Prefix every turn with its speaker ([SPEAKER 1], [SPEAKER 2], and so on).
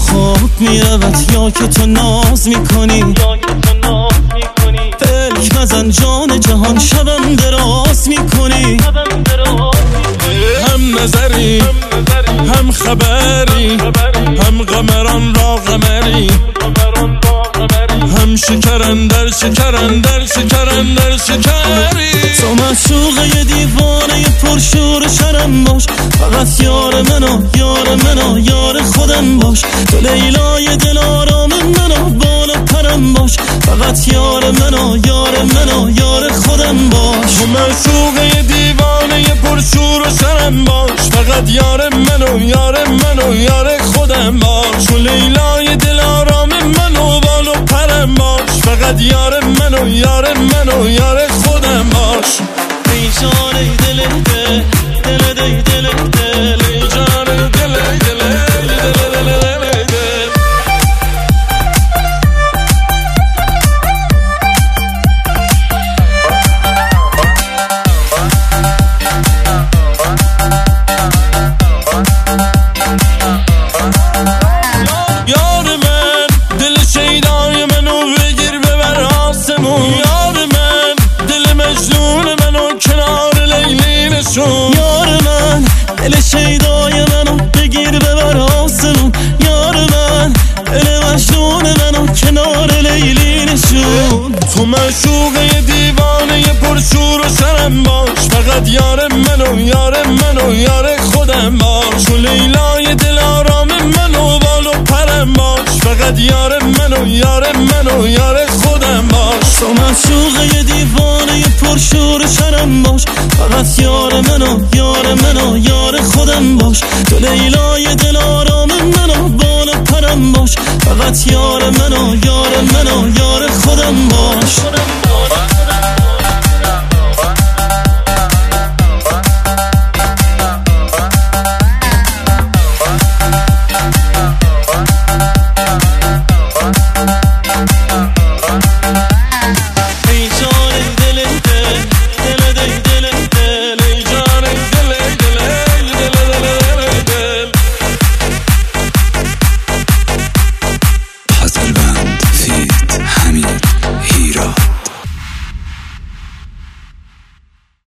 [SPEAKER 1] خواب میرود یا که تو ناز میکنی. فلک مزن جان جهان شبم دراز میکنی.
[SPEAKER 2] هم نظری هم خبری، هم قمران را قمری، هم شکرن در شکرن در شکرن در شکری.
[SPEAKER 1] تو معشوقه دیوانه پرشور شرم باش، فقط یار منو یار منو یار خودم باش. تو لیلای دل آرام منو بالا پرم باش، فقط یار منو یار منو یار خودم باش.
[SPEAKER 2] تو معشوقه دیوانه پرشور و شرم باش، فقط یار منو یار منو یار خودم باش. تو لیلای دل آرام منو بالا پرم باش، فقط یار منو یار منو یار خودم باش.
[SPEAKER 1] ای جان ای دل دل دل دل دل دل، ای جان ای دل دل دل دل دل.
[SPEAKER 2] یار من دل شیدای منو بگیر ببر آسمون. یار من دل مجنون منو کنار لیلی نشون.
[SPEAKER 1] یار من دل شیدای منو بگیر ببر آسمون. یار من دل مجنون منو کنار لیلی نشون.
[SPEAKER 2] تو معشوقه دیوانه پرشور و شرم باش، فقط یار منو یار منو یار خودم باش. تو لیلای دل آرام منو بالو پرم باش، فقط یار منو یار منو یار خودم باش.
[SPEAKER 1] تو معشوقه دیوانه پرشور شرم باش، فقط یار منو یار منو یار خودم باش. تو لیلای دل آرام منو بالا پرم باش، فقط یار منو یار منو یار خودم باش.